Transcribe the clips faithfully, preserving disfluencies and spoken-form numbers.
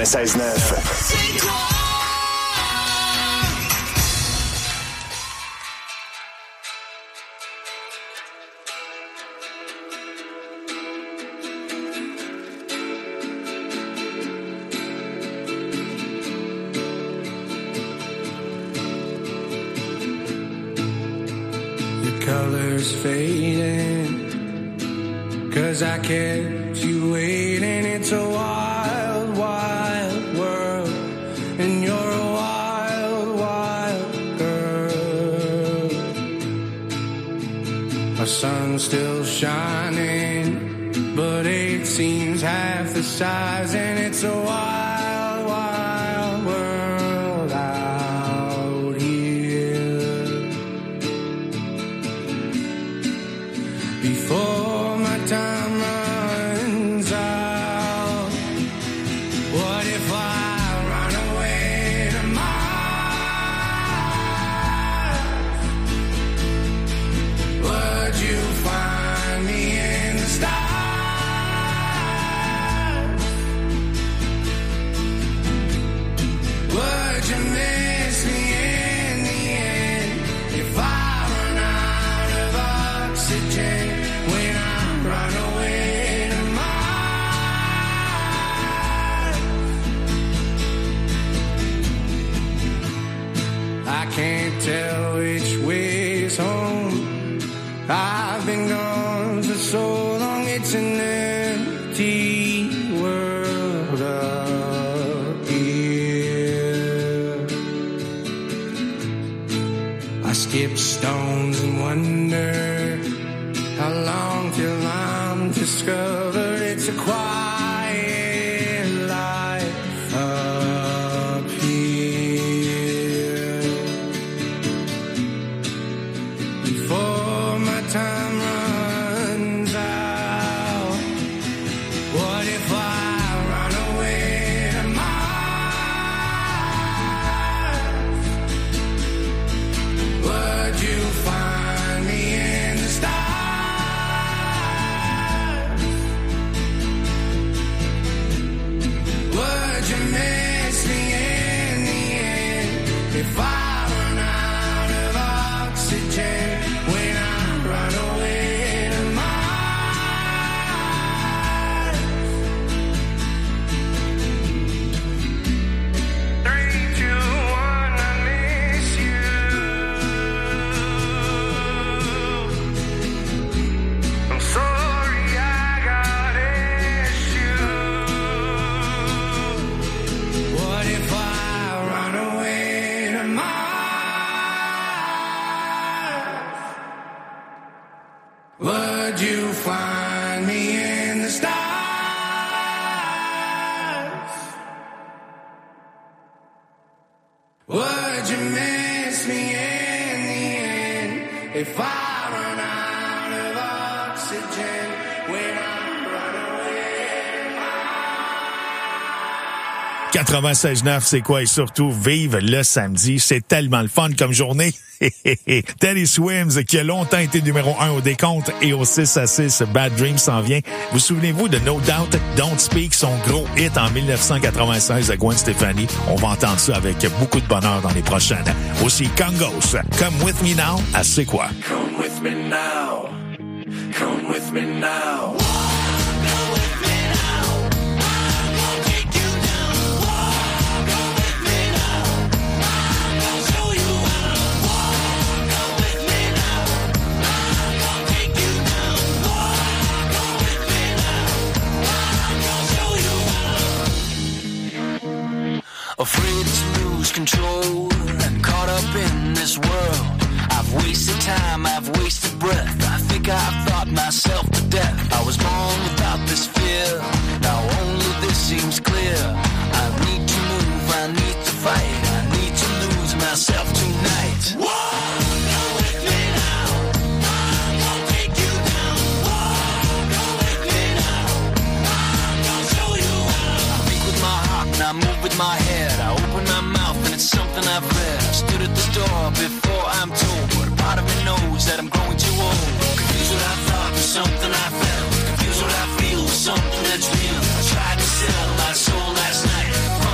quatre-vingt-seize neuf. C'est quoi? Colors fading, 'cause I kept you waiting. It's a wild, wild world, and you're a wild, wild girl. Our sun's still shining, but it seems half the size, and it's a wild, wild world out here. Before my time runs out, what if I run away to Mars? Would you find me in the stars? Would you miss me in the end if I run out of oxygen? When I run away to Mars, I can't tell which way's home. I've been gone for so long, it's an empty world up here. I skip stones and wonder how long till I'm discovered it's a quiet life up here. Before my time runs out, what if I run away to Mars? Would you find me in the stars? Would you miss me in the end if I run out of oxygen when I run away to Mars? Three, two, one, I miss you. I'm sorry I got issues. What if I run away to Mars? Would you find me in the stars? Would you miss me in the end if I run out of oxygen when I run away? quatre-vingt-seize neuf, c'est quoi? Et surtout, vive le samedi. C'est tellement le fun comme journée. Teddy Swims, qui a longtemps été numéro un au décompte et au six à six, Bad Dreams s'en vient. Vous souvenez-vous de No Doubt, Don't Speak, son gros hit en dix-neuf cent quatre-vingt-seize de Gwen Stefani? On va entendre ça avec beaucoup de bonheur dans les prochaines. Aussi, Congos, Come With Me Now, à C'est quoi? Come with me now. Come with me now. Afraid to lose control and caught up in this world. I've wasted time, I've wasted breath. I think I've thought myself to death. I was born without this fear. Now only this seems clear. I need to move, I need to fight. I need to lose myself tonight. Whoa! I move with my head, I open my mouth and it's something I've read. I stood at the door before I'm told, but a part of me knows that I'm growing too old. Confused what I thought with something I felt. Confused what I feel with something that's real. I tried to sell my soul last night.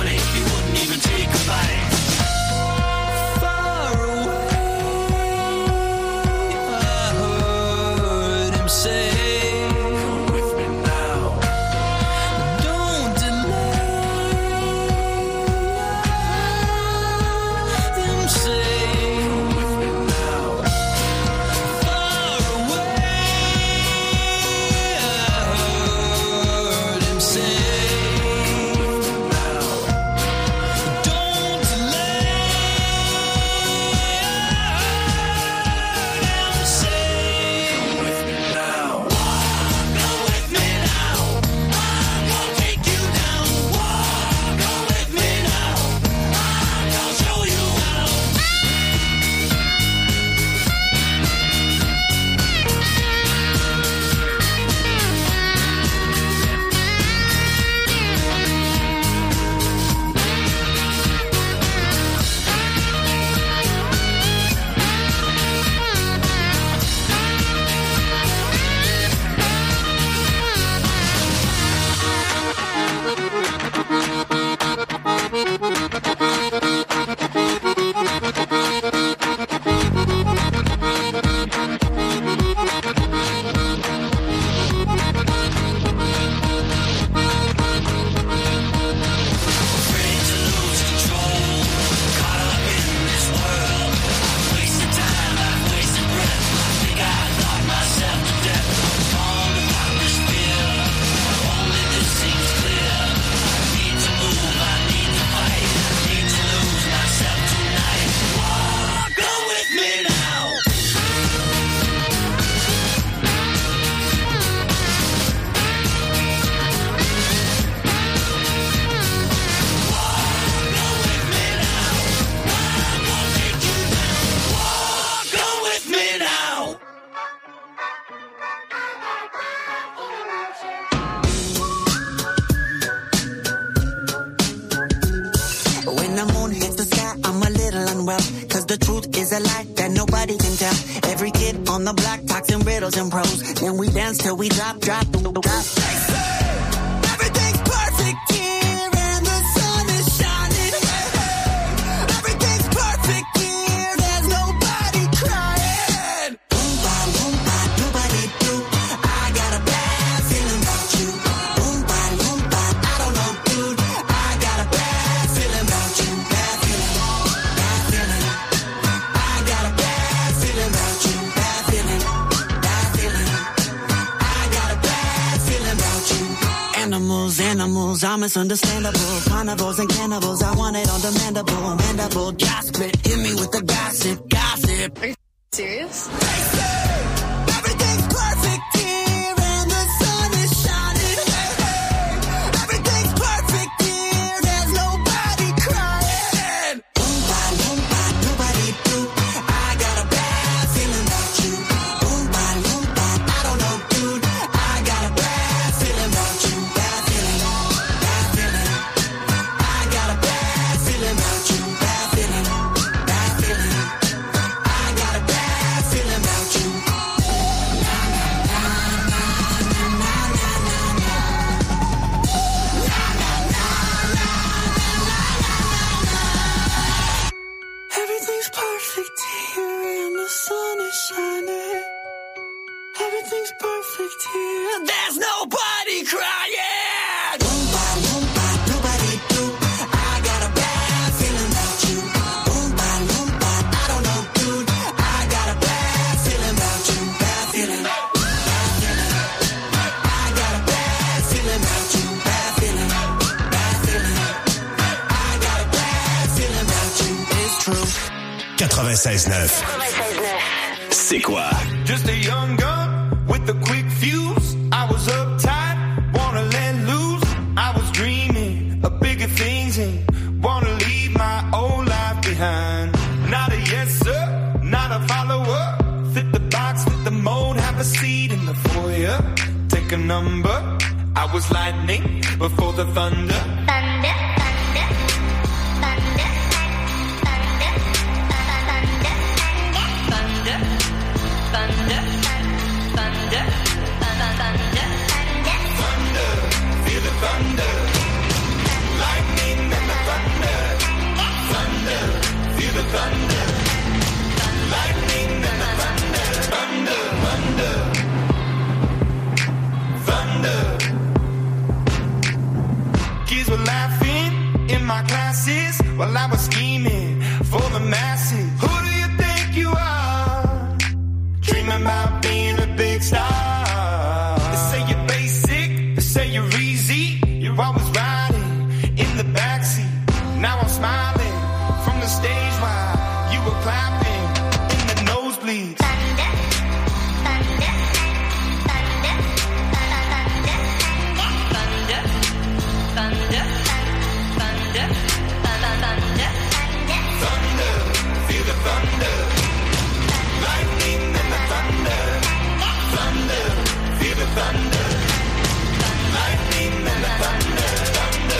on the block, talking riddles and prose. Then we dance till we drop, drop, drop. They say everything's perfect here and the sun is shining. Hey, hey. Everything's perfect here, there's nobody crying. Boom, ba, boom, ba, doo, ba, dee, doo. I got a bad feeling about you. Boom, ba, boom, ba, I don't know, dude. I got a bad feeling about you. Bad feeling, bad feeling. I got a bad feeling about you. Bad feeling, bad feeling. I got a bad feeling about you. Animals, animals, I'm misunderstandable. Carnivores and cannibals, I want it on demandable. Mandible, gas split, hit me with the gossip, gossip. Are you serious? They say everything's perfect here and the sun is shining. Hey, hey. Everything's perfect here, there's nobody crying. Boom, ba, boom, ba, doo, ba, dee, doo. I got a bad feeling about you. Boom, ba, boom, ba, I don't know, dude. I got a bad feeling about you. Bad feeling, bad feeling. I got a bad feeling about you. Bad feeling, bad feeling. I got a bad feeling about you. Everything's perfect here and the sun is shining. Everything's perfect here. There's nobody crying. Boom, ba, boom, ba, doo, ba, dee, doo. I got a bad feeling about you. Boom, ba, boom, ba, I don't know, dude. I got a bad feeling about you. Bad feeling, bad feeling. I got a bad feeling about you. Bad feeling, bad feeling. I got a bad feeling about you. It's true. quatre-vingt-seize neuf. C'est quoi? Just a young gun with a quick fuse. I was uptight, wanna let loose. I was dreaming of bigger things and wanna leave my old life behind. Not a yes sir, not a follower. Fit the box, fit the mold, have a seat in the foyer. Take a number. I was lightning before the thunder. Thunder, thunder, thunder, thunder, thunder, thunder, thunder, thunder, Thunder, feel the thunder. Lightning and the thunder. Thunder, feel the thunder. Lightning and the thunder. Thunder, thunder. Thunder. Kids were laughing in my classes while I was scheming for the masses. Who do you think you are? Dreaming about being a big star. They say you're basic, they say you're easy. You're always riding in the backseat. Now I'm smiling from the stage while you were clapping in the nosebleeds. thunder, thunder, thunder, thunder, Thunder, thunder, thunder, thunder, Thunder, feel the thunder. Lightning and the thunder. Thunder, feel the thunder. Lightning and the thunder. Thunder.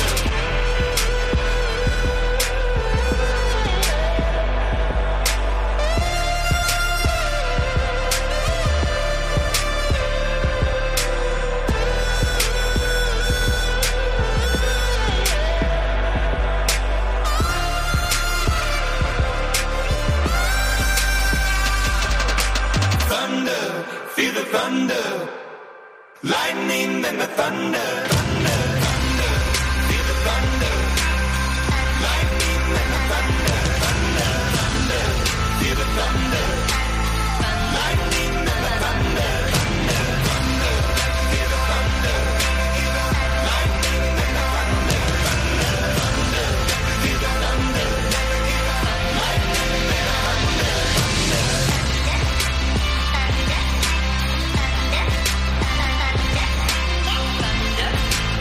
Thunder, feel the thunder. Lightning and the thunder. Thunder, thunder, feel the thunder. Lightning and the thunder. Thunder, thunder, feel the thunder. Lightning and the thunder. Thunder, thunder, feel the thunder. Lightning and the thunder. Thunder, thunder, feel the thunder. Lightning and the thunder. thunder,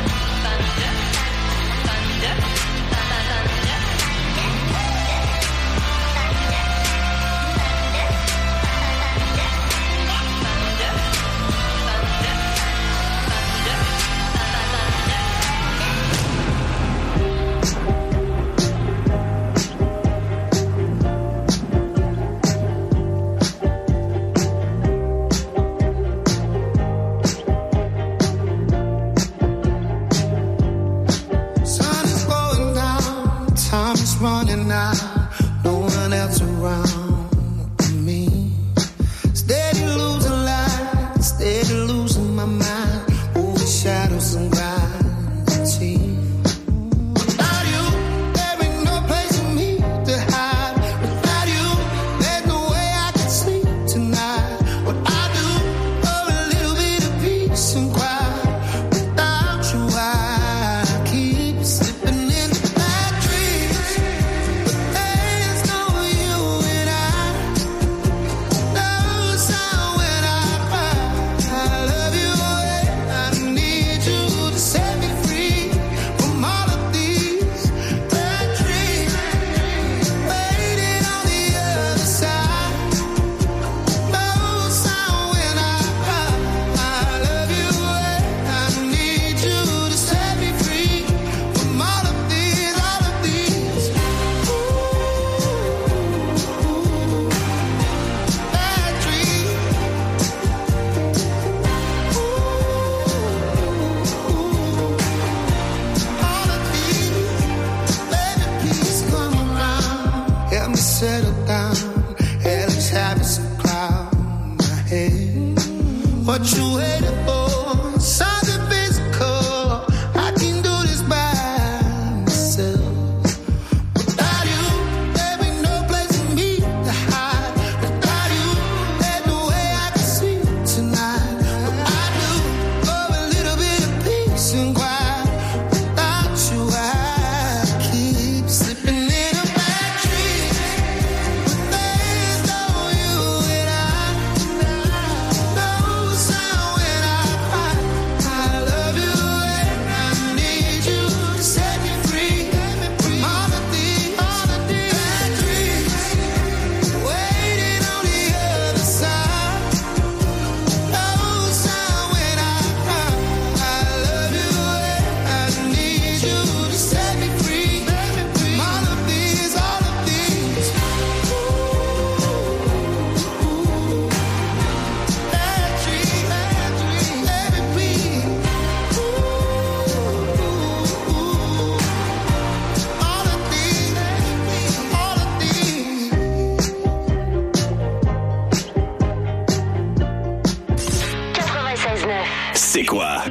quoi?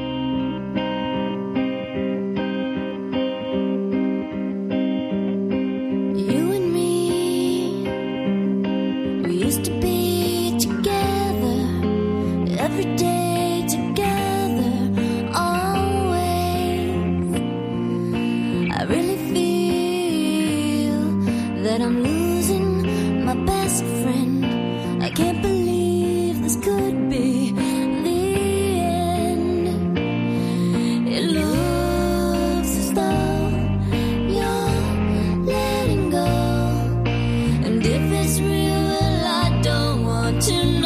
You and me, we used to be together every day together, always. I really feel that I'm losing my best friend. I can't believe this could be the end. It looks as though you're letting go, and if it's real, well, I don't want to know.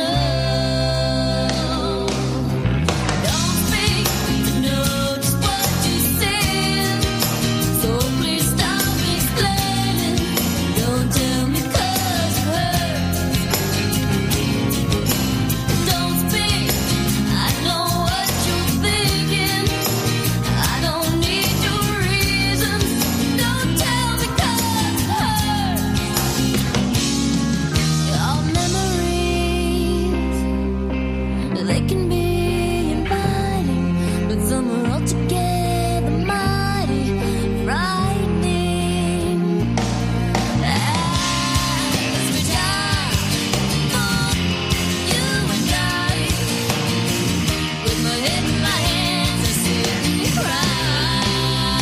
Don't speak to know just what you said, so please stop explaining. Don't tell me 'cause it hurts. Don't speak, I know what you're thinking. I don't need your reasons. Don't tell me 'cause it hurts. Your memories, they can be inviting, but some are altogether mighty frightening. As we die for you and I, with my head in my hands, I sit and cry.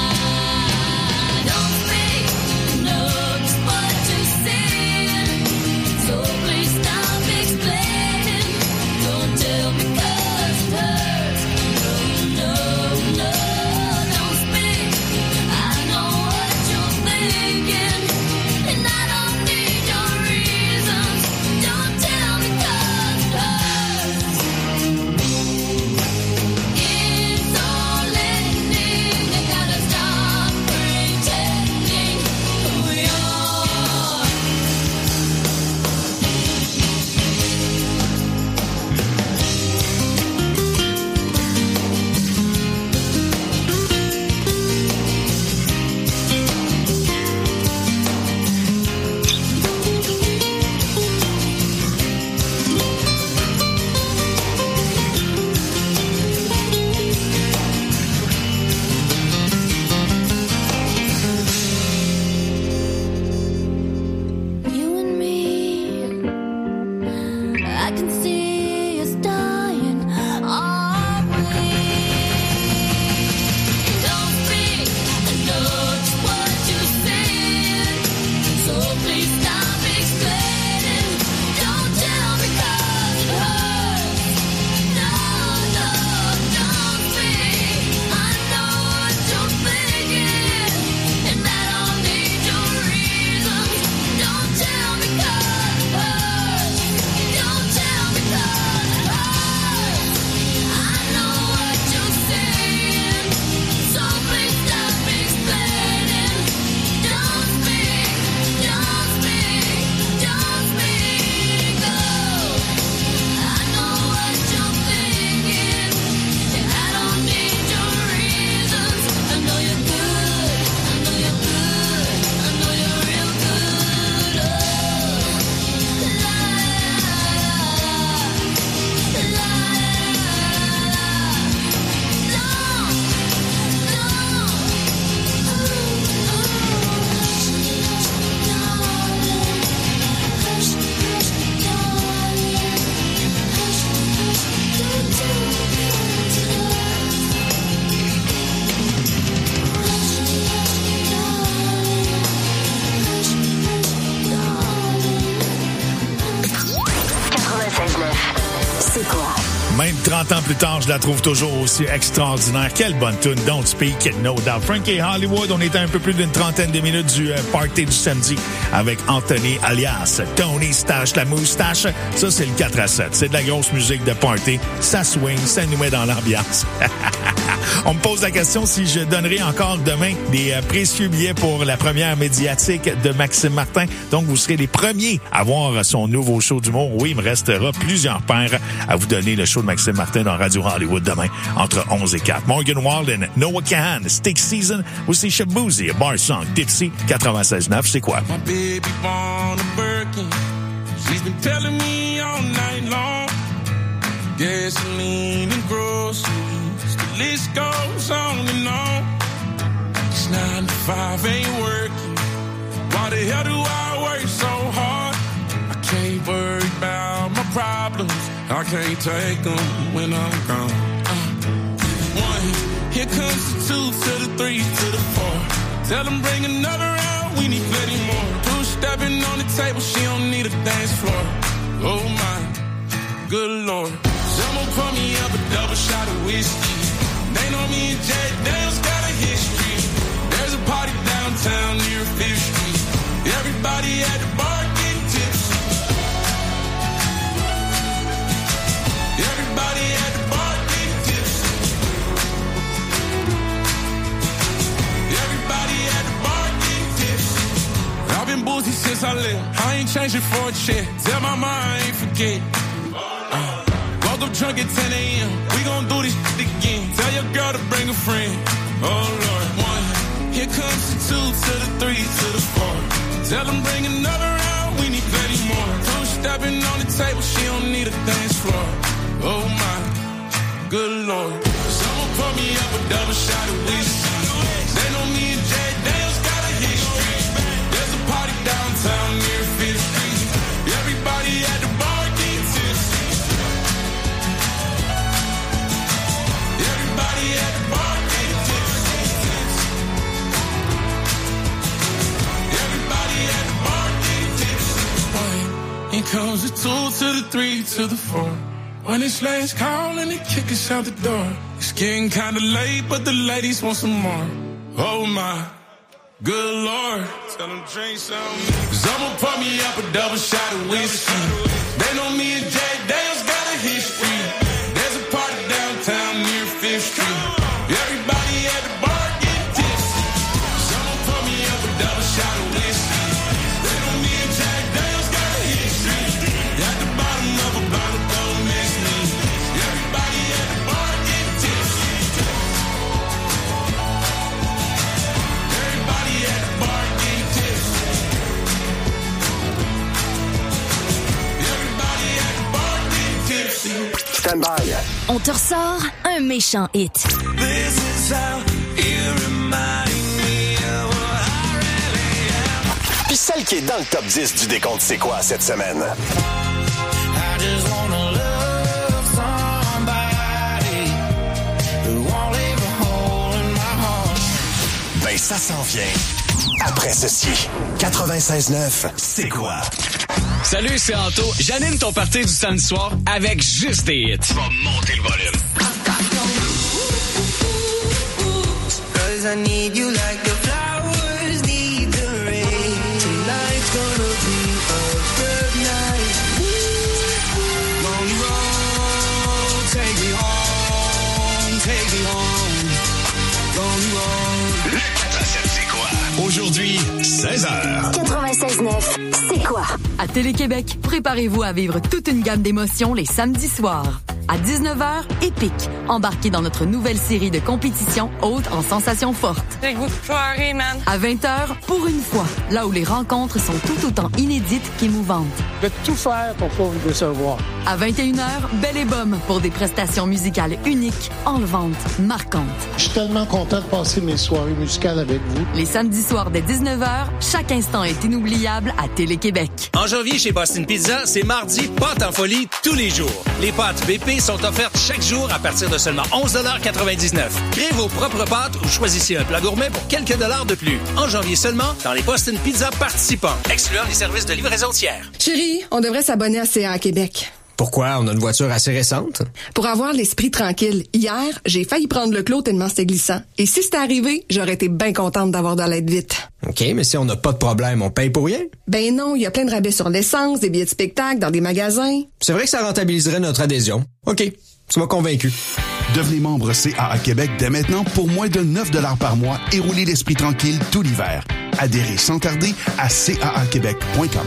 Don't speak, know just what you said, so please stop explaining. Don't tell me 'cause it hurts. No, no, no, don't speak. I know what you're thinking, and I don't need your reasons. Don't tell me 'cause it hurts. It's all ending. I gotta stop pretending who we are. You and me, I can see us dying, aren't we? Don't speak, I know just what you said, so please stop explaining. Don't tell me 'cause it hurts. No, no, don't speak. I know what you're thinking, and I don't need your reasons. Don't tell me 'cause it hurts. Don't tell me 'cause it hurts. I know what you're saying, so please stop explaining. Don't speak, don't speak, don't speak. Oh, I know what you're thinking, and I don't need your reasons. I know you're good, I know you're good, I know you're real good. Oh, la la la la. C'est quoi? Même trente ans plus tard, je la trouve toujours aussi extraordinaire. Quelle bonne tune, Don't Speak, No Doubt. Frankie Hollywood, on était un peu plus d'une trentaine de minutes du euh, party du samedi avec Anthony alias Tony Stache, la moustache. Ça, c'est le quatre à sept. C'est de la grosse musique de party. Ça swing, ça nous met dans l'ambiance. On me pose la question si je donnerai encore demain des euh, précieux billets pour la première médiatique de Maxime Martin. Donc, vous serez les premiers à voir son nouveau show d'humour. Oui, il me restera plusieurs paires à vous donner le show de Maxime Martin dans Radio Hollywood demain entre onze et quatre. Morgan Walden, Noah Kahan, Stick Season, aussi Shabuzi, Bar Song, Dipsy, quatre-vingt-seize neuf, c'est quoi? My baby born a Birkin. She's been telling me all night long. Gasoline and groceries. list goes on and on. This nine to five ain't working. Why the hell do I work so hard? I can't worry about my problems. I can't take them when I'm gone. Uh, one, here comes the two to the three to the four. Tell them bring another round, we need plenty more. Two stepping on the table, she don't need a dance floor. Oh my, good Lord. Someone pour me up a double shot of whiskey. They know me and Jay Dale's got a history. There's a party downtown near Fifth Street. Everybody at the bar getting tipsy. Everybody at the bar getting tipsy. Everybody at the bar getting tipsy. I've been boozy since I left. I ain't changing for a check. Tell my mom I ain't forget. Uh, woke up drunk at ten a.m. We gon' do this shit again. Tell your girl to bring a friend. Oh Lord, one. Here comes the two to the three to the four. Tell them bring another round, we need plenty more. Two stepping on the table, she don't need a dance floor. Oh my, good Lord. Someone pour me up a double shot of whiskey. They know me and Jay Dale's got a history. There's a party downtown near Fifth Street. Everybody at the bar getting tipsy. Everybody at the bar getting tipsy. Everybody at the bar getting tipsy. Here comes the two to the three to the four. When it's last call and they kick us out the door. It's getting kinda late, but the ladies want some more. Oh my, good Lord. Tell them drink some. Someone pour me up a double shot of whiskey. They know me and Jay Dale's got a history. There's a party downtown near Fifth Street. Everybody at the bar getting tipsy. Someone pour me up a double shot of whiskey. They know me and Jay Dale's got a history. At the bottom of a bottle, don't miss me. Everybody at the bar getting tipsy. Everybody at the bar getting tipsy. Everybody at the bar getting tipsy. Stand by. On te ressort un méchant hit. This is how you remind me of what I really am. Puis celle qui est dans le top dix du décompte C'est quoi cette semaine? I just wanna love somebody who won't leave a hole in my heart. Ben ça s'en vient. Après ceci, quatre-vingt-seize neuf, C'est quoi? Salut, c'est Anto. J'anime ton party du samedi soir avec juste des hits. Tu vas monter le volume. Cause I need you like the flowers need the rain. Tonight's gonna be a good night. Long road, take me home, take me home. Long road. Le quatre-vingt-sept C'est quoi? Aujourd'hui, seize heures. quatre-vingt-seize neuf, c'est quoi? À Télé-Québec, préparez-vous à vivre toute une gamme d'émotions les samedis soirs. À dix-neuf heures, Épique. Embarquez dans notre nouvelle série de compétitions haute en sensations fortes. J'ai le goût de pleurer, man. À vingt heures, Pour une fois, là où les rencontres sont tout autant inédites qu'émouvantes. Je vais tout faire pour pas vous décevoir. À vingt et une heures, Belle et Bomme pour des prestations musicales uniques, enlevantes, marquantes. Je suis tellement content de passer mes soirées musicales avec vous. Les samedis soirs dès dix-neuf heures, chaque instant est inoubliable à Télé-Québec. En janvier, chez Boston Pizza, c'est mardi pâtes en folie tous les jours. Les pâtes B P sont offertes chaque jour à partir de seulement onze quatre-vingt-dix-neuf. Créez vos propres pâtes ou choisissez un plat gourmet pour quelques dollars de plus. En janvier seulement, dans les Boston Pizza participants, excluant les services de livraison tiers. Chérie, on devrait s'abonner à C A A Québec. Pourquoi? On a une voiture assez récente. Pour avoir l'esprit tranquille. Hier, j'ai failli prendre le clos tellement c'était glissant. Et si c'était arrivé, j'aurais été bien contente d'avoir de l'aide vite. OK, mais si on n'a pas de problème, on paye pour rien? Ben non, il y a plein de rabais sur l'essence, des billets de spectacle, dans des magasins. C'est vrai que ça rentabiliserait notre adhésion. OK, tu m'as convaincu. Devenez membre C A A Québec dès maintenant pour moins de neuf dollars par mois et roulez l'esprit tranquille tout l'hiver. Adhérez sans tarder à c a a québec point com.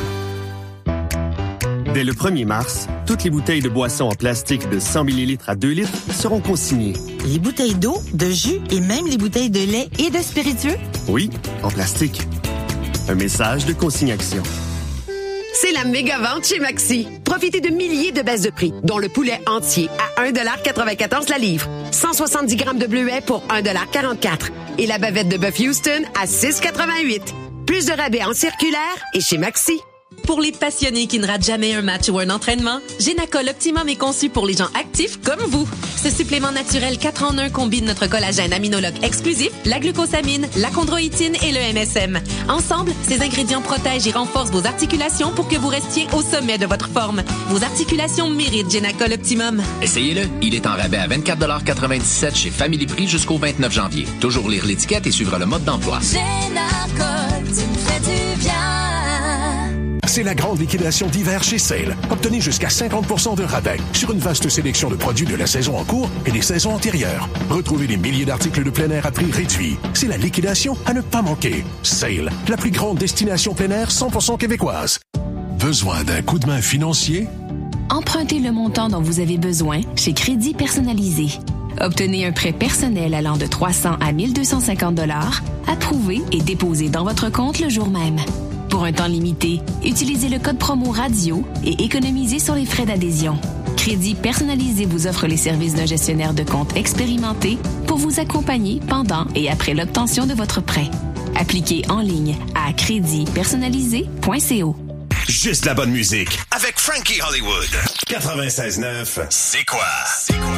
Dès le premier mars, toutes les bouteilles de boissons en plastique de cent millilitres à deux litres seront consignées. Les bouteilles d'eau, de jus et même les bouteilles de lait et de spiritueux? Oui, en plastique. Un message de consignation. C'est la méga vente chez Maxi. Profitez de milliers de baisses de prix, dont le poulet entier à un dollar quatre-vingt-quatorze la livre. cent soixante-dix grammes de bleuets pour un dollar quarante-quatre. Et la bavette de bœuf Houston à six quatre-vingt-huit. Plus de rabais en circulaire et chez Maxi. Pour les passionnés qui ne ratent jamais un match ou un entraînement, Génacol Optimum est conçu pour les gens actifs comme vous. Ce supplément naturel quatre en un combine notre collagène aminologue exclusif, la glucosamine, la chondroïtine et le M S M. Ensemble, ces ingrédients protègent et renforcent vos articulations pour que vous restiez au sommet de votre forme. Vos articulations méritent Génacol Optimum. Essayez-le. Il est en rabais à vingt-quatre quatre-vingt-dix-sept chez Family Prix jusqu'au vingt-neuf janvier. Toujours lire l'étiquette et suivre le mode d'emploi. Génacol, tu me fais du bien. C'est la grande liquidation d'hiver chez Sale. Obtenez jusqu'à cinquante pour cent de rabais sur une vaste sélection de produits de la saison en cours et des saisons antérieures. Retrouvez des milliers d'articles de plein air à prix réduit. C'est la liquidation à ne pas manquer. Sale, la plus grande destination plein air cent pour cent québécoise. Besoin d'un coup de main financier? Empruntez le montant dont vous avez besoin chez Crédit Personnalisé. Obtenez un prêt personnel allant de trois cents à mille deux cent cinquante dollars, approuvé et déposé dans votre compte le jour même. Pour un temps limité, utilisez le code promo radio et économisez sur les frais d'adhésion. Crédit Personnalisé vous offre les services d'un gestionnaire de compte expérimenté pour vous accompagner pendant et après l'obtention de votre prêt. Appliquez en ligne à crédit personnalisé point co. Juste la bonne musique avec Frankie Hollywood. quatre-vingt-seize neuf, c'est quoi? C'est quoi?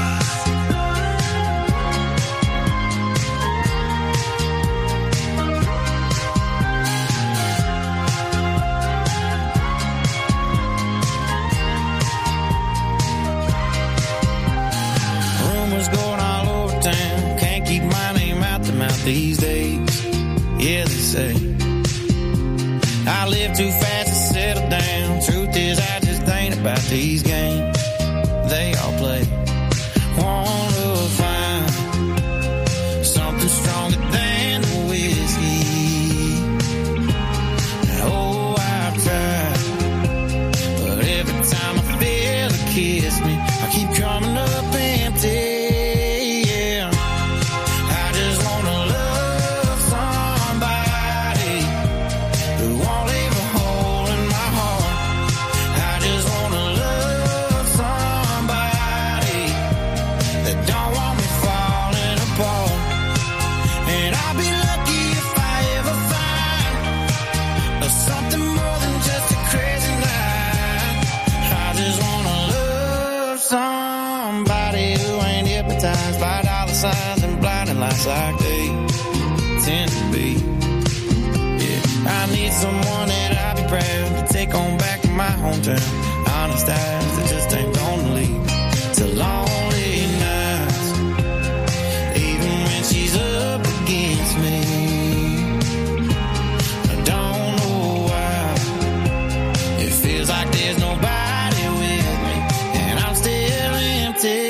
Going all over town, can't keep my name out the mouth these days. Yeah, they say I live too fast to settle down. Truth is, I just ain't about these games they all play. Want to find something stronger than the whiskey. Oh, I've tried, but every time I feel it kiss me, I keep coming up empty. And blinding lights like they tend to be. Yeah, I need someone that I'll be proud to take on back to my hometown. Honest eyes that just ain't gonna leave to lonely nights. Even when she's up against me, I don't know why. It feels like there's nobody with me, and I'm still empty.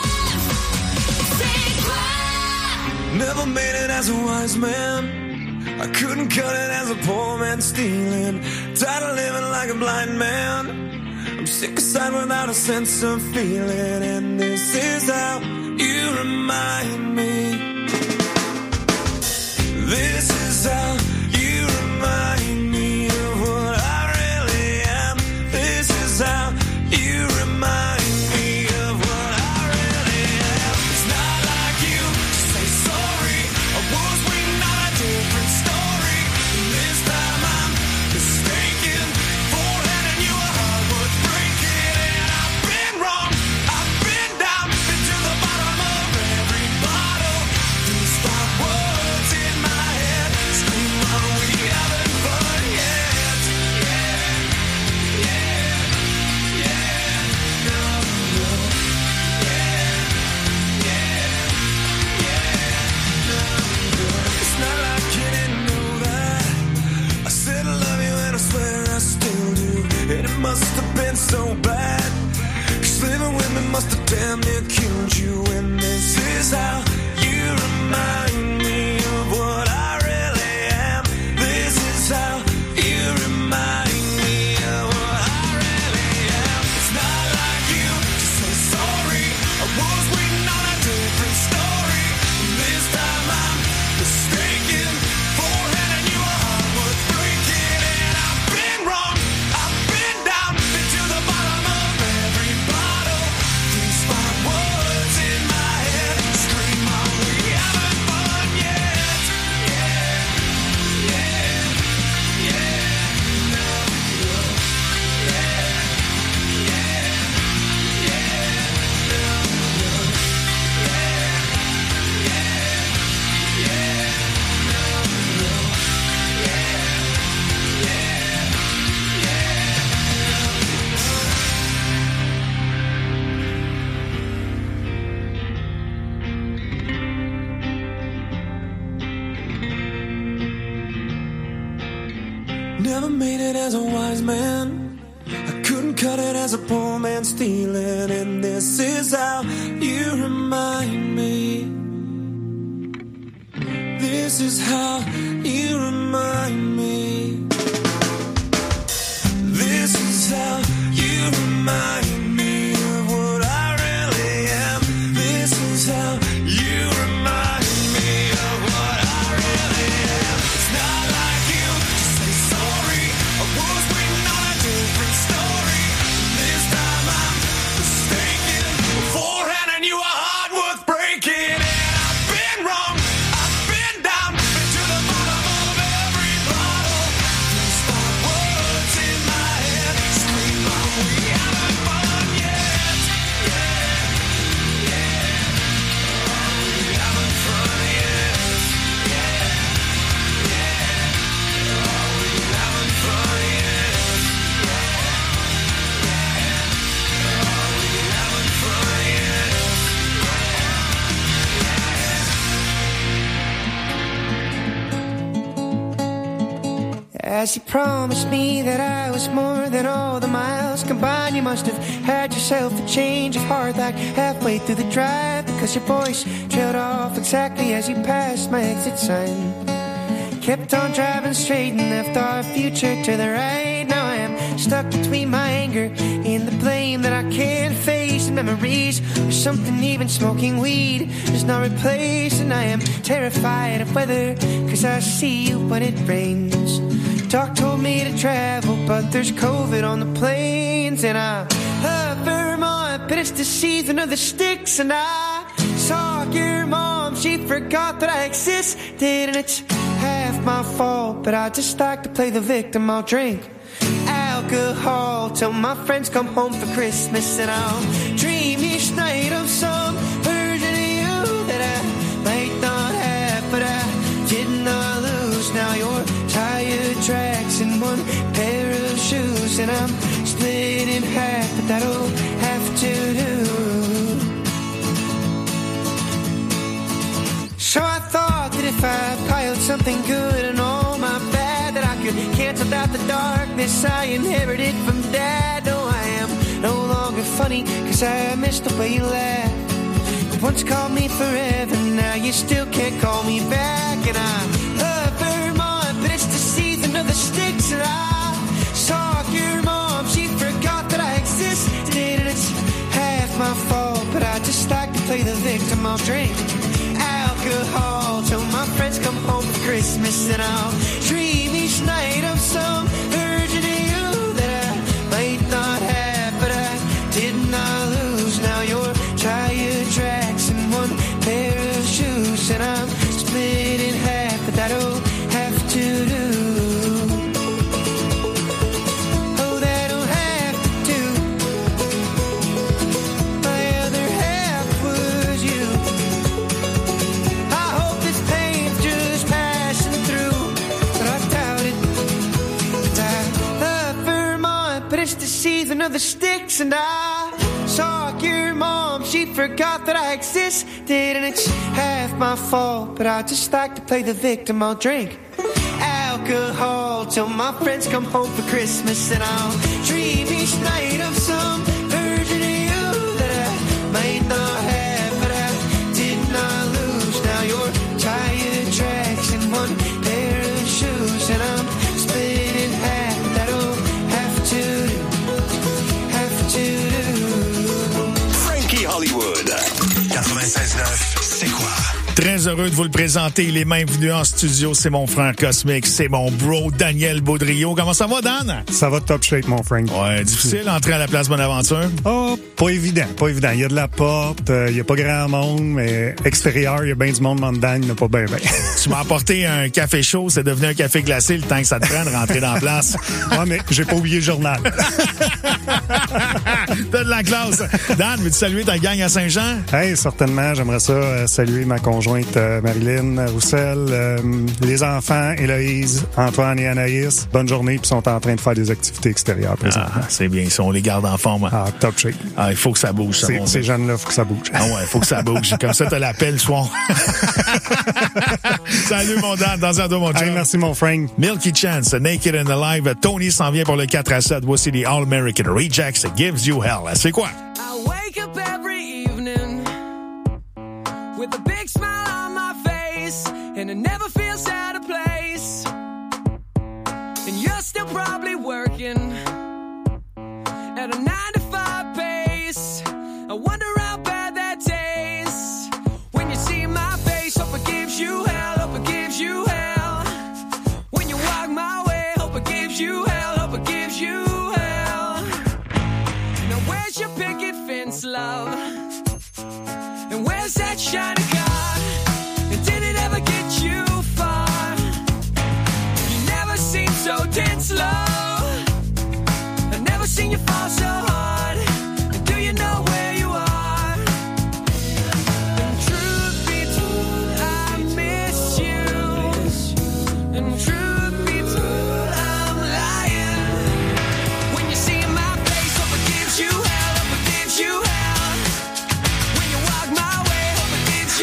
Never made it as a wise man. I couldn't cut it as a poor man stealing. Tired of living like a blind man. I'm sick aside without a sense of feeling. And this is how you remind me. This is how you remind me of what I really am. This is how you remind me of what I really am. It's not like you to say sorry. I was waiting on a different story. This time I'm mistaken for handing you a heart worth breaking. And I've been wrong, I've been down, been to the bottom of every bottle. These five words in my head scream, are we having fun yet? Yeah, yeah, yeah, no, no, yeah, yeah, yeah, no, no. It's not like you didn't know that. I said I love you and I swear I still do. And it must have been so bad, 'cause living with me must have damn near killed you. And this is how you remind me of what I really am. This is how you remind me of what I really am. It's not like you to say sorry. I was waiting on a different story. This time I'm mistaken for handing you a heart worth breaking. And I've been wrong, I've been down, been to the bottom of every bottle. These five words in my head scream, are we having fun yet? Yeah, yeah, yeah, no, no, yeah, yeah, yeah, no, no, yeah, yeah, yeah, no, no, yeah, Never made it as a wise man. I couldn't cut it as a poor man stealing. And this is how you remind me. This is how you remind me. This is how you remind me of what I really am. This is how you remind me of what I really am. It's not like you to say sorry. I was waiting on a different story. This time I'm mistaken for handing you a heart worth breaking. And I've been wrong, I've been down, been to the bottom of every bottle. These five words in my head scream, are we having fun yet? Yeah, yeah, are we having fun yet? Yeah, yeah, are we having fun yet? Yeah, yeah, are we having fun yet? As you promised me that I was more than all the miles combined, you must have had yourself a change of heart like halfway through the drive, because your voice trailed off exactly as you passed my exit sign. Kept on driving straight and left our future to the right. Now I am stuck between my anger and the blame that I can't face, and memories or something even smoking weed does not replace. And I am terrified of weather, 'cause I see you when it rains. Doc told me to travel, but there's COVID on the planes. And I love Vermont, but it's the season of the sticks. And I saw your mom, she forgot that I existed. And it's half my fault, but I just like to play the victim. I'll drink alcohol till my friends come home for Christmas. And I'll dream each night of some version of you that I might not have, but I did not lose. Now you're tire tracks and one pair of shoes, and I'm split in half, but that'll have to do. So I thought that if I piled something good and all my bad, that I could cancel out the darkness I inherited from Dad. No, I am no longer funny, 'cause I missed the way you laughed. You once called me forever, now you still can't call me back. And I love Vermont, the sticks. And I saw your mom, she forgot that I existed. And it's half my fault, but I just like to play the victim. I'll drink alcohol till my friends come home for Christmas. And I'll dream each night of some version of you that I might not have, but I did not lose. Now you're tire tracks and one pair of shoes, and I'm split in half, but that'll have to do. Oh, that'll have to do. My other half was you. I hope this pain's just passing through, but I doubt it. I love Vermont, but it's the season of the sticks. And I saw your mom, she forgot that I existed. And it's half my fault, but I just like to play the victim. I'll drink alcohol till my friends come home for Christmas. And I'll dream each night of some version of you that I might not have, but I did not lose. Now you're tire tracks and one pair of shoes, and I'm split in half. That'll have to do, have to do. Frankie Hollywood. quatre-vingt-seize neuf, c'est quoi? Très heureux de vous le présenter. Il est même venu en studio. C'est mon frère cosmique. C'est mon bro, Daniel Baudrillot. Comment ça va, Dan? Ça va top shape, mon Frank. Ouais, difficile d'entrer à la place Bonaventure? Oh, pas évident, pas évident. Il y a de la porte, il euh, y a pas grand monde, mais extérieur, il y a bien du monde, mais en dedans, il n'y en a pas bien, bien. Tu m'as apporté un café chaud, c'est devenu un café glacé le temps que ça te prenne de rentrer dans la place. Ouais, mais j'ai pas oublié le journal. T'as de la classe. Dan, veux-tu saluer ta gang à Saint-Jean? Hey, certainement. J'aimerais ça euh, saluer ma conjointe euh, Marilyn Roussel, euh, les enfants, Héloïse, Antoine et Anaïs. Bonne journée, puis sont en train de faire des activités extérieures présentement. Ah, c'est bien ça, on les garde en forme. Ah, top shape. Ah, il faut que ça bouge. Ça, c'est, ces jeunes-là, il faut que ça bouge. Ah ouais, il faut que ça bouge. Comme ça, t'as l'appel le soir. Salut, mon Dan. Attention à toi, mon chum. Hey, merci, mon Frank. Milky Chance, Naked and Alive. Tony s'en vient pour le quatre à sept. Voici les All-American Rejects. Gives You Hell. C'est quoi? I wake up every evening with a big smile on my face, and it never feels out of place. And you're still probably working at a nine to five pace. I wonder how bad that tastes when you see my face. Hope it gives you hell, hope it gives you hell. When you walk my way, hope it gives you hell, hope it gives you hell. Now where's your picket fence, love? And where's that shiny car? And did it ever get you far? You never seem so dead slow. I've never seen you fall so hard. And do you know where you are? And truth be told, I miss you. And truth be told, I'm lying. When you see my face, hope it gives you hell, hope it gives you hell. When you walk my way, hope it gives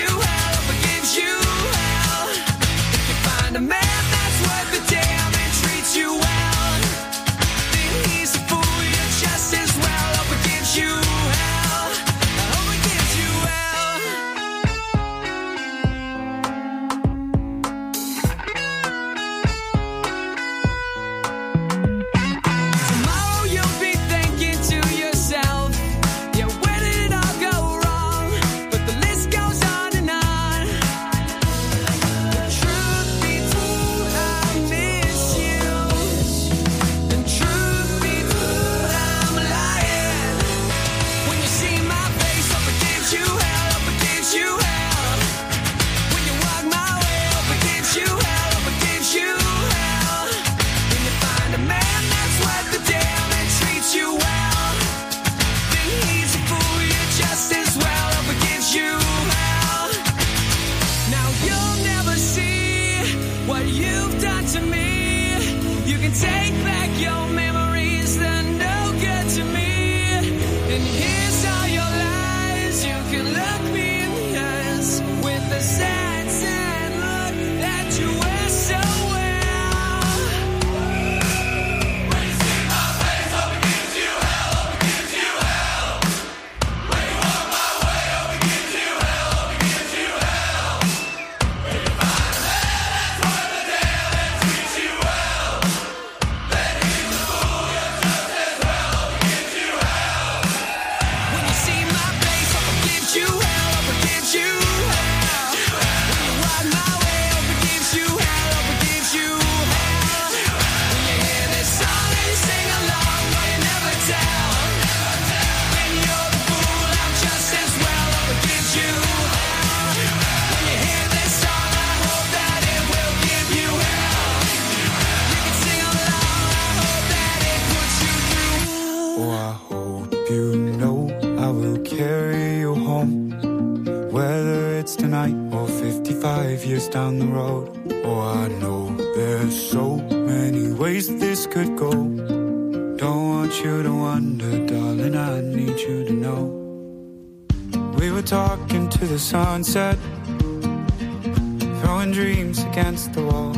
down the road. Oh, I know there's so many ways this could go. Don't want you to wonder, darling, I need you to know. We were talking to the sunset, throwing dreams against the wall.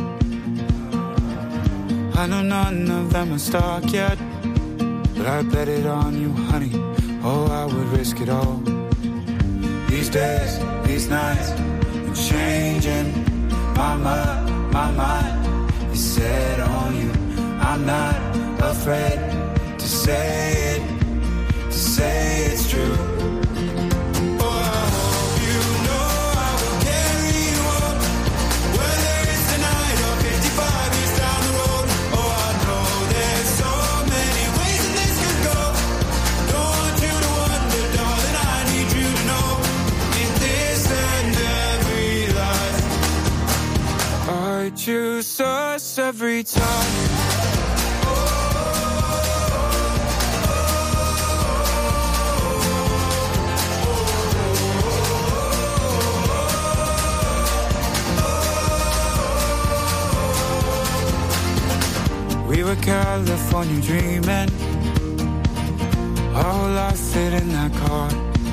I know none of them are stuck yet, but I bet it on you, honey. Oh, I would risk it all. These days, these nights, I'm changing my mind, my mind is set on you. I'm not afraid to say it, to say it's true. Choose us every time. We were California dreaming, our whole life fit in that car.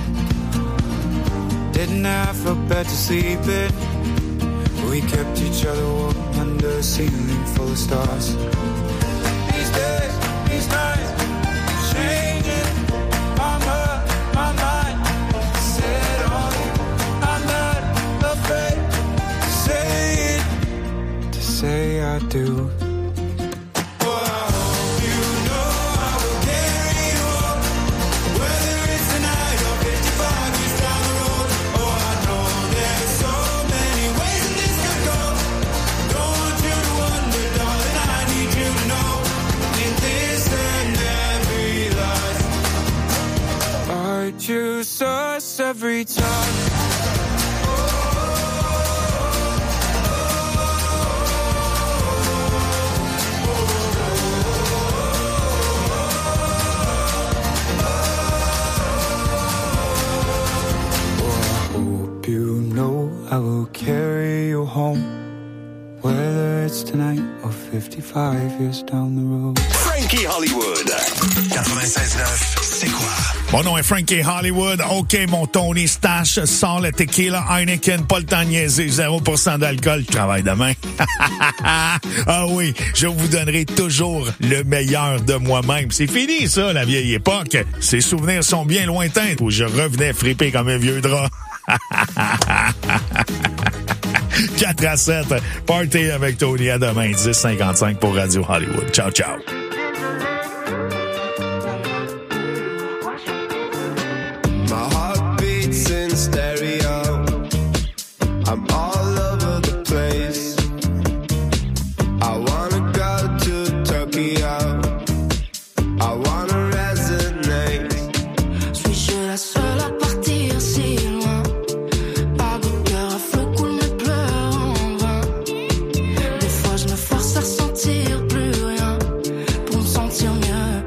Didn't have a bed to sleep in. We kept each other warm under a ceiling full of stars. These days, these nights, changing my mind, my mind. Set on you, I'm not afraid to say it, to say I do. Choose us every time. I will carry you home, whether it's tonight or fifty-five years down the road. Frankie Hollywood. quatre-vingt-seize neuf, c'est quoi? Mon nom est Frankie Hollywood. OK, mon Tony Stash, sort le tequila Heineken, pas le temps de niaiser, zéro pour cent d'alcool, je travaille demain. Ah oui, je vous donnerai toujours le meilleur de moi-même. C'est fini, ça, la vieille époque. Ces souvenirs sont bien lointains où je revenais fripper comme un vieux drap. quatre à sept, party avec Tony à demain, dix cinquante-cinq pour Radio Hollywood. Ciao, ciao. My heart beats in stereo. I'm all over the place. I wanna go to Tokyo. I wanna resonate. Suis-je la seule à partir si loin? Pas de cœur à feu coule mes pleurs en vain. Des fois je me force à ressentir plus rien pour me sentir mieux.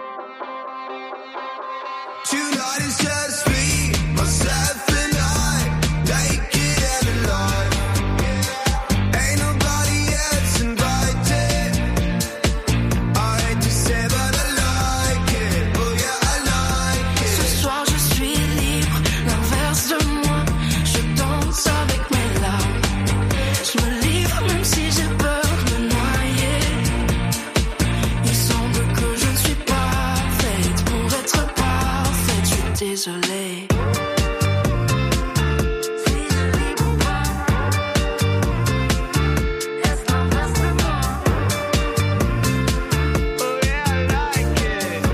Tonight is just me, myself and I, naked and alive. Ain't nobody else invited. I hate to say but I like it. Oh yeah, I like it. Ce soir je suis libre, l'inverse de moi. Je danse avec mes larmes. Je me livre même si j'ai peur de me noyer. Il semble que je ne suis pas faite pour être parfaite. Je suis désolée. Suis-je libre ou pas? Est-ce l'inverse de moi? Oh yeah, I like it.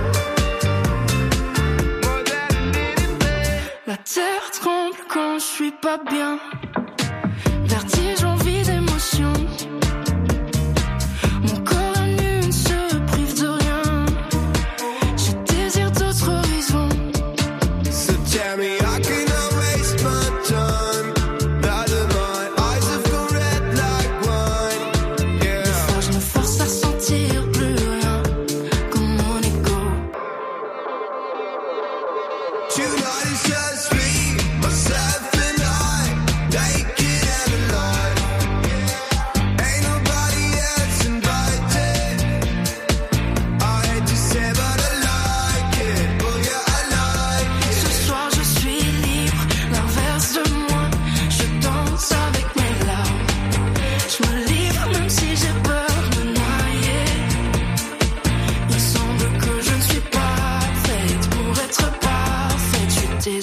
More than a little bit. La terre tremble quand je suis pas bien. Vertige, envie d'émotion. Mon corps à nu ne se prive de rien. Je désire d'autres horizons. So tell me I cannot waste my time. Now that my eyes have gone red like wine. Yeah. Des fois je me force à ressentir plus rien comme mon ego. Tonight is just me, myself and I, naked and alive.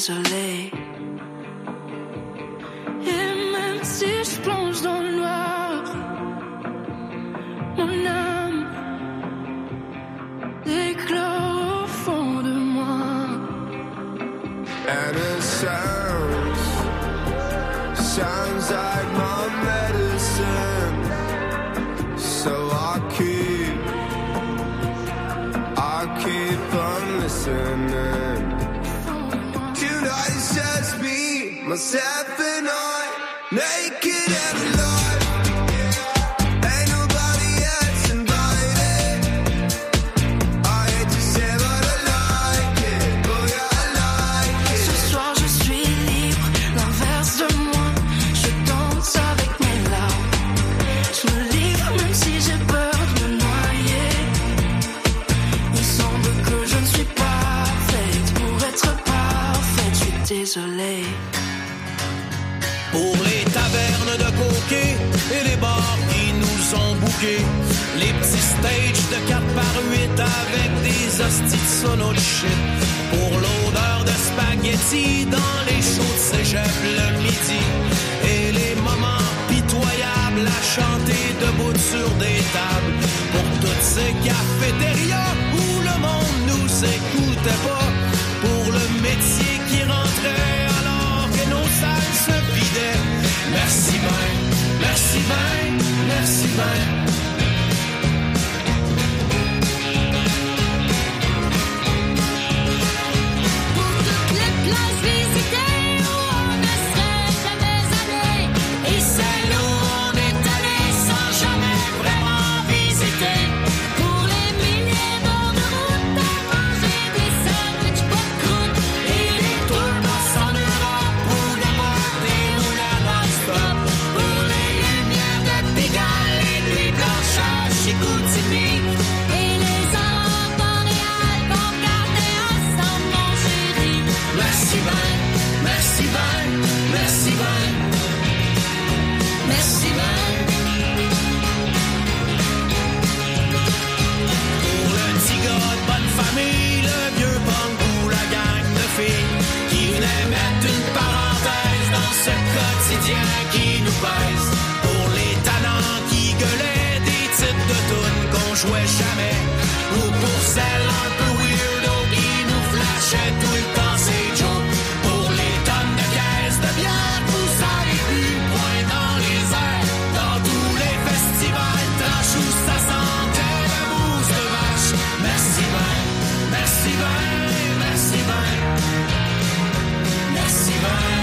désolée. Et même si je plonge dans le noir, mon âme éclore au fond de moi. And it sounds, sounds like my medicine. So I keep, I keep on listening. Tonight it's just me, myself and I, naked and alive. Ain't nobody else invited. I hate to say but I like it. Oh yeah, I like it. Ce soir je suis libre, l'inverse de moi. Je danse avec mes larmes. Je me livre même si j'ai peur de me noyer. Il semble que je ne suis pas faite pour être parfaite. Je suis désolée. Pour les tavernes de coquets et les bars qui nous ont bouqués, les petits stages de quatre par huit avec des hosties de sono de shit. Pour l'odeur de spaghetti dans les shows de cégep le midi. Et les moments pitoyables à chanter debout sur des tables. Pour toutes ces cafétérias où le monde nous écoutait pas. Pour le métier qui rentrait alors que nos salles se vidaient. Merci ben, merci ben, merci ben. Pour toutes les places visitées où on ne serait jamais allé, et celles où on est allé sans jamais vraiment visiter. Pour les milliers d'heures de route à manger des sandwichs pas de croûte et des tours en Europe ou des parties où la non-stop. Pour les lumières de Pigalle, les nuits blanches à Chicoutimi et les ans boréales qu'on gardait ensemble, mon chéri. Merci ben, merci ben, merci ben. Merci ben. Pour le petit gars de bonne famille, le vieux punk ou la gang de filles qui venait mettre une parenthèse dans ce quotidien qui nous pèse. Pour les tannants qui gueulaient des titres de tunes qu'on jouait jamais. Ou pour celles un peu weirdo qui nous flashaient tout le temps ces jokes. Pour les tonnes de caisses de bière, vous avez vu, point dans les airs. Dans tous les festivals, tranche où ça sentait la mousse de vache. Merci ben, merci ben, merci ben. Merci ben.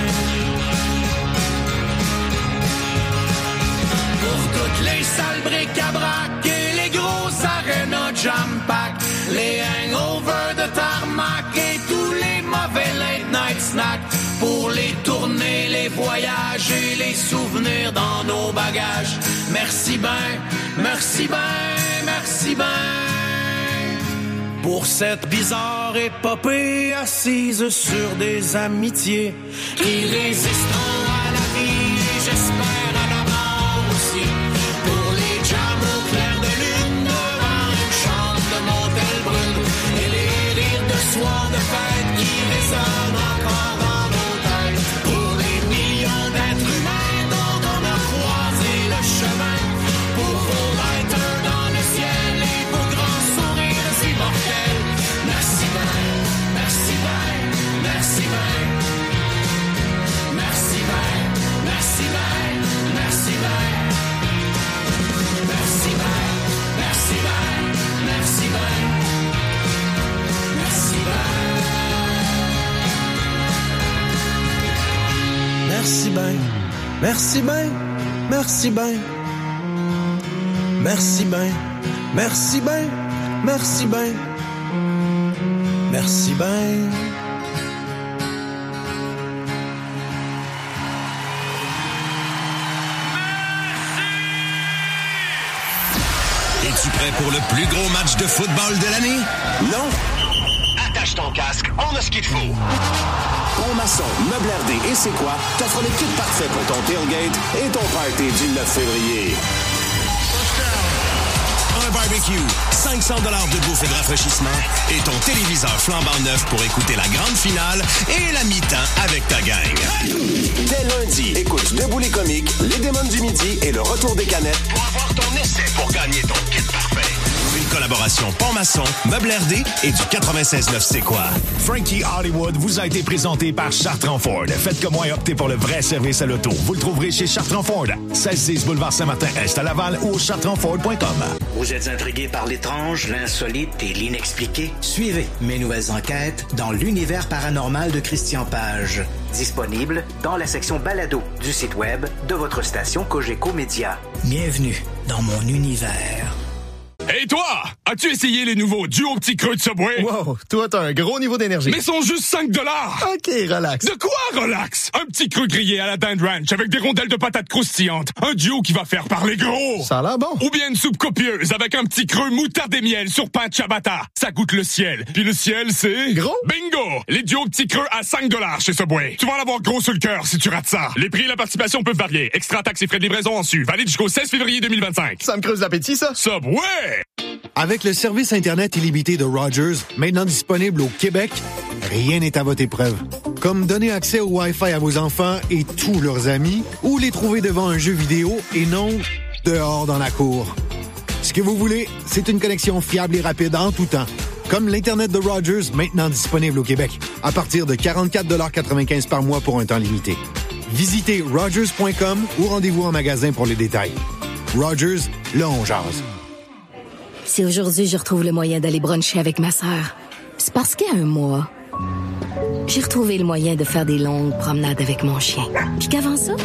Pour toutes les salles bric-à-brac et les gros arénas jam-pack, les hangovers de tarmac et tous les mauvais late-night snacks. Pour les tournées, les voyages et les souvenirs dans nos bagages. Merci ben, merci ben, merci ben. Pour cette bizarre épopée assise sur des amitiés qui résisteront à la vie et j'espère à la mort aussi. Pour les jams au clair de lune devant une chambre de motel brune et les rires de soir de fête qui résonnent encore dans nos têtes. Pour les millions d'êtres humains dont on a croisé le chemin. Pour vos lighters dans le ciel et vos grands sourires immortels. Merci ben, merci ben, merci ben. Merci ben, merci ben, merci ben. Merci ben, merci ben, merci ben. Merci ben. Merci ben, merci ben, merci ben. Merci ben, merci ben, merci ben. Merci ben. Es-tu prêt pour le plus gros match de football de l'année? Non? Attache ton casque, on a ce qu'il faut. Pont Maçon, Meubles R D et C'est quoi t'offre le kit parfait pour ton tailgate et ton party du neuf février. Un barbecue, cinq cents dollars de bouffe et de rafraîchissement et ton téléviseur flambant neuf pour écouter la grande finale et la mi-temps avec ta gang. Dès lundi, écoute Debout les comiques, Les démons du midi et Le retour des canettes Pour avoir ton essai pour gagner ton kit parfait. Une collaboration Pont-Maçon, Meuble R D et du quatre-vingt-seize neuf C'est quoi? Frankie Hollywood vous a été présenté par Chartrand Ford. Faites comme moi et optez pour le vrai service à l'auto. Vous le trouverez chez Chartrand Ford, seize dix boulevard Saint-Martin-Est à Laval ou au chartrand ford point com. Vous êtes intrigué par l'étrange, l'insolite et l'inexpliqué? Suivez mes nouvelles enquêtes dans l'univers paranormal de Christian Page. Disponible dans la section balado du site web de votre station Cogeco Média. Bienvenue dans mon univers. Hey toi! As-tu essayé les nouveaux duos petits creux de Subway? Wow, toi t'as un gros niveau d'énergie. Mais sont juste cinq dollars! OK, relax. De quoi relax? Un petit creux grillé à la dinde ranch avec des rondelles de patates croustillantes. Un duo qui va faire parler gros! Ça a l'air bon. Ou bien une soupe copieuse avec un petit creux moutarde et miel sur pain de ciabatta. Ça goûte le ciel. Puis le ciel, c'est... Gros? Bingo! Les duos petits creux à cinq dollars chez Subway. Tu vas en avoir gros sur le cœur si tu rates ça. Les prix et la participation peuvent varier. Extra taxes et frais de livraison en su. Valide jusqu'au seize février deux mille vingt-cinq. Ça me creuse l'appétit, ça. Subway! Avec le service Internet illimité de Rogers, maintenant disponible au Québec, rien n'est à votre épreuve. Comme donner accès au Wi-Fi à vos enfants et tous leurs amis, ou les trouver devant un jeu vidéo et non dehors dans la cour. Ce que vous voulez, c'est une connexion fiable et rapide en tout temps. Comme l'Internet de Rogers, maintenant disponible au Québec, à partir de quarante-quatre dollars quatre-vingt-quinze par mois pour un temps limité. Visitez rogers point com ou rendez-vous en magasin pour les détails. Rogers, là on jase. Si aujourd'hui je retrouve le moyen d'aller bruncher avec ma sœur, c'est parce qu'il y a un mois, j'ai retrouvé le moyen de faire des longues promenades avec mon chien. Puis qu'avant ça,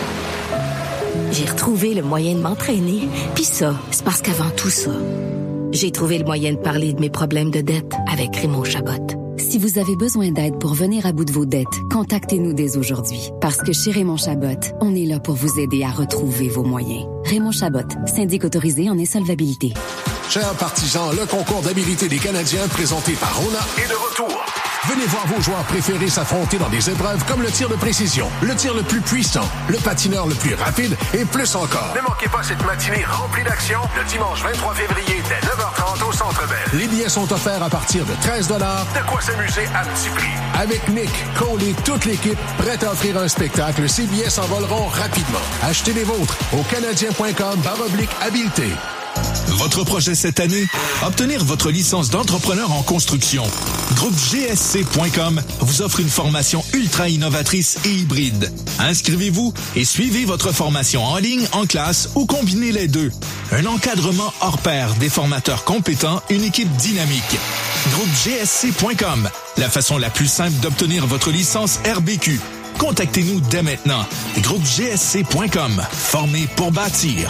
j'ai retrouvé le moyen de m'entraîner. Puis ça, c'est parce qu'avant tout ça, j'ai trouvé le moyen de parler de mes problèmes de dette avec Raymond Chabot. Si vous avez besoin d'aide pour venir à bout de vos dettes, contactez-nous dès aujourd'hui. Parce que chez Raymond Chabot, on est là pour vous aider à retrouver vos moyens. Raymond Chabot, syndic autorisé en insolvabilité. Chers partisans, le concours d'habilité des Canadiens présenté par Rona est de retour. Venez voir vos joueurs préférés s'affronter dans des épreuves comme le tir de précision, le tir le plus puissant, le patineur le plus rapide et plus encore. Ne manquez pas cette matinée remplie d'action le dimanche vingt-trois février dès neuf heures trente au Centre Bell. Les billets sont offerts à partir de treize dollars. De quoi s'amuser à petit prix. Avec Nick, Cole et toute l'équipe prête à offrir un spectacle, ces billets s'envoleront rapidement. Achetez les vôtres au canadien point com barre oblique habileté. Votre projet cette année? Obtenir votre licence d'entrepreneur en construction. Groupe G S C point com vous offre une formation ultra innovatrice et hybride. Inscrivez-vous et suivez votre formation en ligne, en classe ou combinez les deux. Un encadrement hors pair, des formateurs compétents, une équipe dynamique. Groupe G S C point com, la façon la plus simple d'obtenir votre licence R B Q. Contactez-nous dès maintenant. Groupe G S C point com, formé pour bâtir.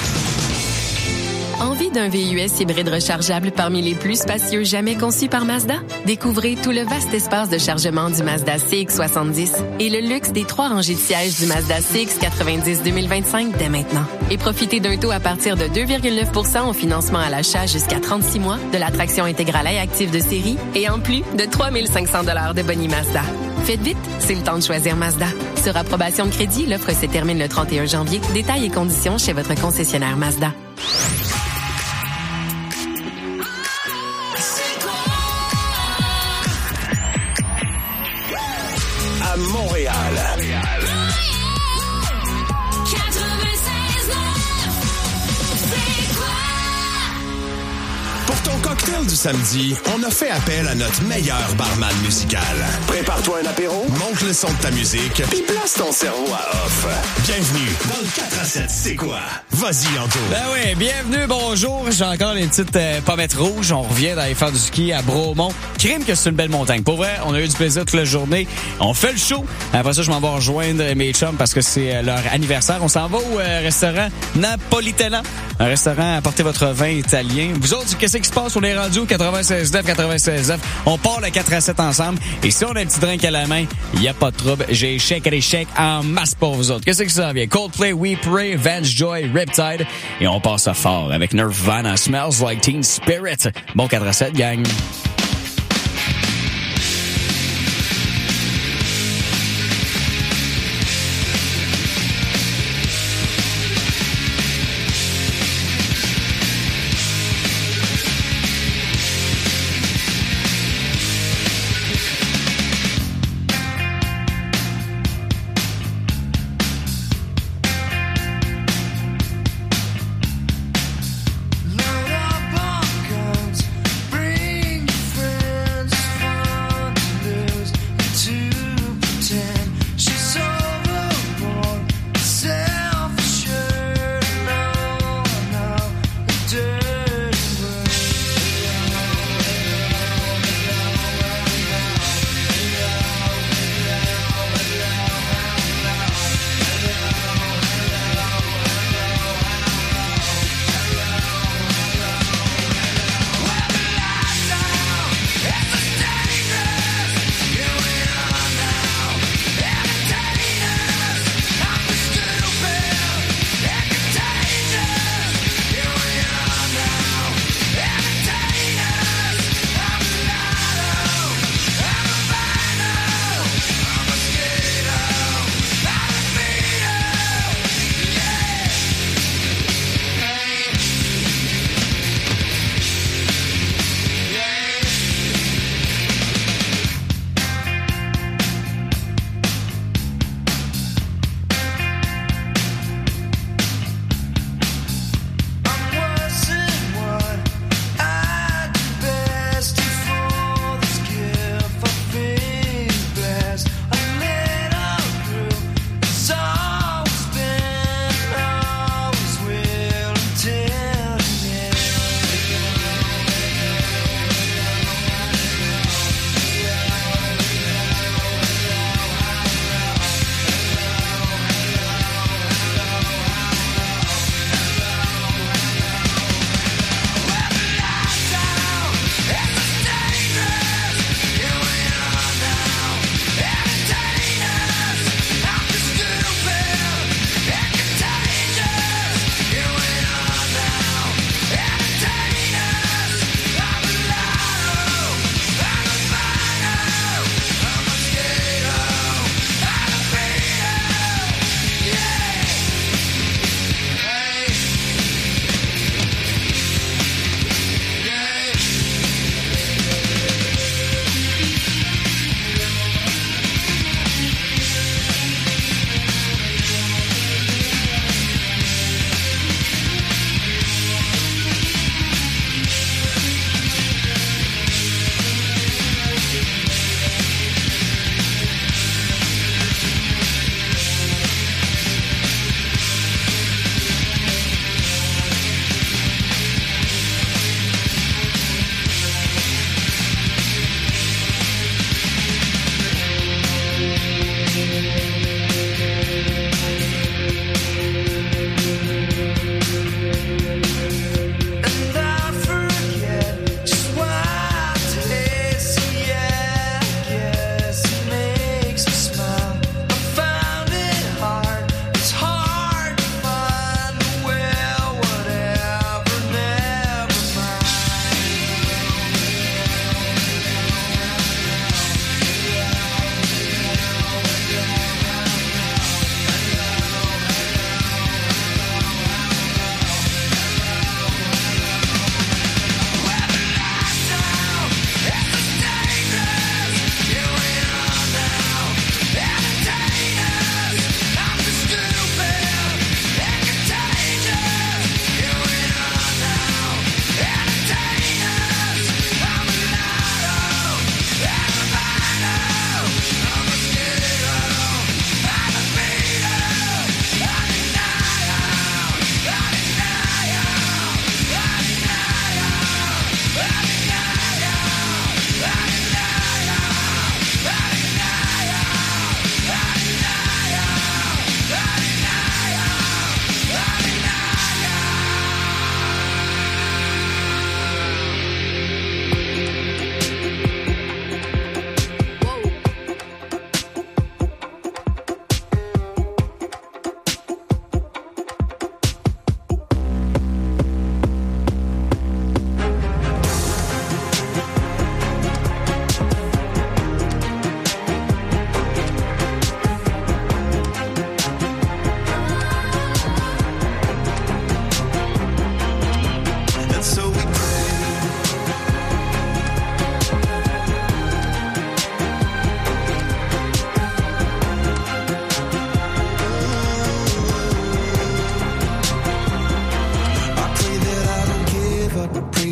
Envie d'un V U S hybride rechargeable parmi les plus spacieux jamais conçus par Mazda? Découvrez tout le vaste espace de chargement du Mazda C X soixante-dix et le luxe des trois rangées de sièges du Mazda C X quatre-vingt-dix deux mille vingt-cinq dès maintenant. Et profitez d'un taux à partir de deux virgule neuf pour cent au financement à l'achat jusqu'à trente-six mois, de la traction intégrale et active de série et en plus de trois mille cinq cents dollars de boni Mazda. Faites vite, c'est le temps de choisir Mazda. Sur approbation de crédit, l'offre se termine le trente et un janvier. Détails et conditions chez votre concessionnaire Mazda. À Montréal. Pour ton cocktail du samedi, on a fait appel à notre meilleur barman musical. Prépare-toi un apéro, monte le son de ta musique, puis place ton cerveau à off. Bienvenue dans le quatre à sept, c'est quoi? Vas-y, Anto. Ben oui, bienvenue, bonjour. J'ai encore les petites euh, pommettes rouges. On revient d'aller faire du ski à Bromont. Crime que c'est une belle montagne. Pour vrai, on a eu du plaisir toute la journée. On fait le show. Après ça, je m'en vais rejoindre mes chums parce que c'est euh, leur anniversaire. On s'en va au euh, restaurant Napolitana. Un restaurant, apportez votre vin italien. Vous autres, qu'est-ce qui se passe? On est rendu au quatre-vingt-seize neuf, quatre-vingt-seize neuf. On part le quatre à sept ensemble. Et si on a un petit drink à la main, il n'y a pas de trouble. J'ai chèque et des chèques en masse pour vous autres. Qu'est-ce que ça vient? Coldplay, We Pray, Vance Joy, Riptide. Et on passe ça fort avec Nirvana, Smells Like Teen Spirit. Bon quatre à sept, gang.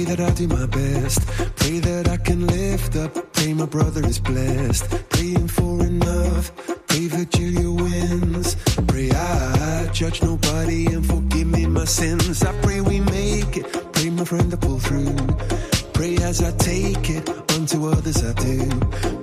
that I do my best. Pray that I can lift up. Pray my brother is blessed. Praying for enough. Pray that Julia wins. Pray I judge nobody and forgive me my sins. I pray we make it. Pray my friend to pull through. Pray as I take it, unto others I do.